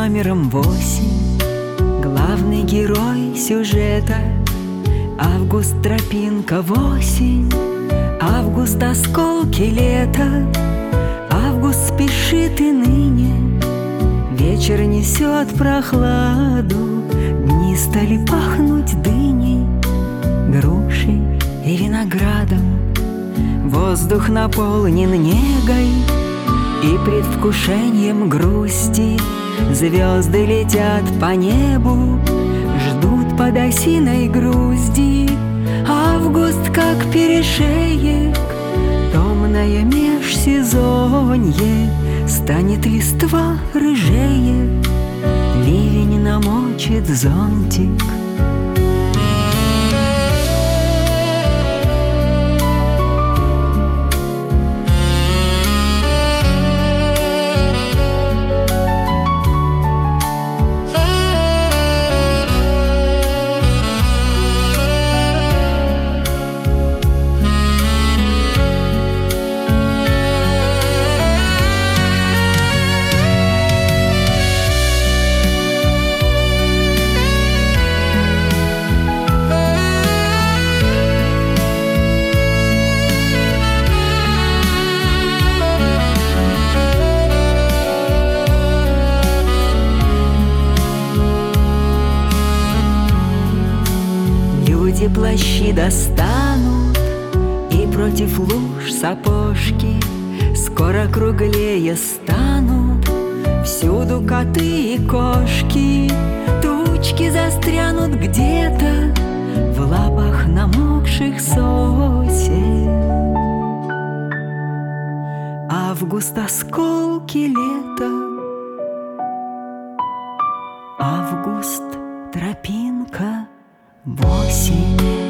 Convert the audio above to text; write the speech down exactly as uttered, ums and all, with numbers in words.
номером восемь. Главный герой сюжета Август тропинка в осень. Август осколки лета. Август спешит и ныне. Вечер несет прохладу. Дни стали пахнуть дыней, грушей и виноградом. Воздух наполнен негой и предвкушением грусти. Звезды летят по небу, ждут под осиной грузди. Август как перешеек, томное межсезонье. Станет листва рыжее, ливень намочит зонтик. Люди плащи достанут и против луж сапожки. Скоро круглее станут всюду коты и кошки. Тучки застрянут где-то в лапах намокших сосен. Август осколки лета. Август тропинка в осень.